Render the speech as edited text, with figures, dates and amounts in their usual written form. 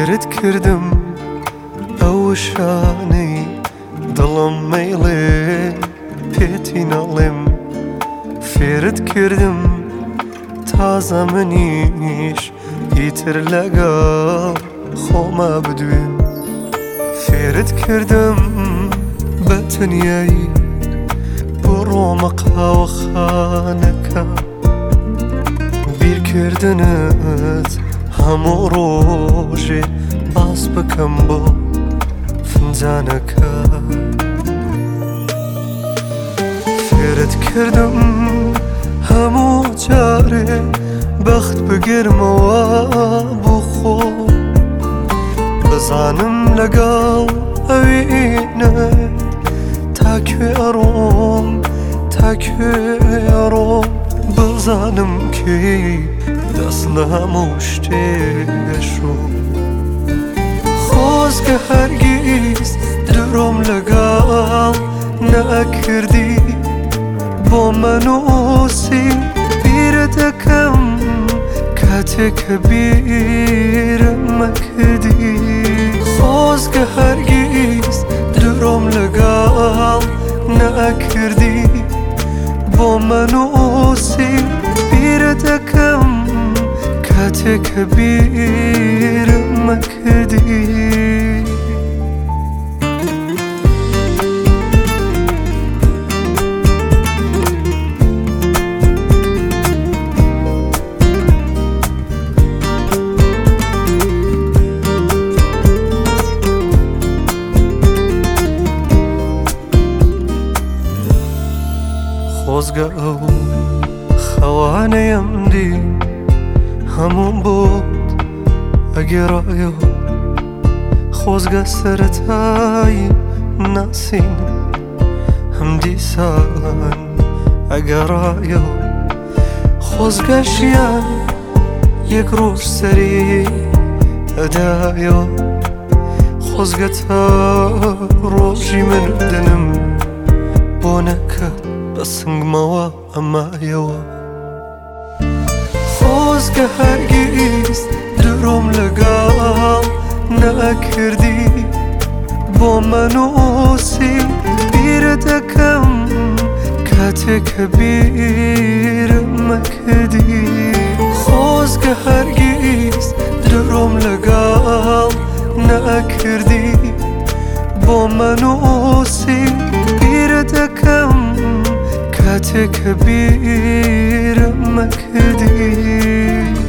فێرت کردم ئەو شانەی دڵم مەیڵێ پێتی نەڵێم فێرت کردم تازە منیش ئیتر لەگەڵ خۆما بدوێم فێرت کردم بە تەنیایی بڕۆمە قاوەخانەکە بیرکردنت هەموو ڕۆژێ باس بکەم بۆ فنجانەکە فێرت کردم هەموو جارێ بەخت بگرمەوە بۆ خۆ بزانم لەگەڵ ئەوێنت تاکوێ ئەڕۆم تاکوێ ئەڕۆم بزانم کێی دەست لە هەموو شتێشۆ خۆزگە هەرگیز درۆم لەگەڵ نەکردی بۆ منووسی بیرە دەکەم کاتێک کە بیرم مەکردی خۆزگە هەرگیز درۆم لەگەڵ نەکردی بۆ منووسی بیرە دەکەم کاتێک کە بیرم مەکردی خۆزگە ئەو خەوانەیەم دی هەموم بۆت ئەگێڕایەوە خۆزگە سەرەتایی ناسین هەم دیسان ئەگەڕایەوە خۆزگە ژیان یەک ڕۆژ سەری ئەدایەوە خۆزگە تا ڕۆژی مردنم بۆ نەکات بە سنگمەوە ئەمایەوە خۆزگە هەرگیز درۆم لەگەڵ نەکردی بۆ منووسی بیرە دەکەم کاتێک کە بیرم مەکردی خۆزگە هەرگیز درۆم لەگەڵ نەکردی بۆ منووسی بیرە دەکەم کاتێک کە بیرم مەکردی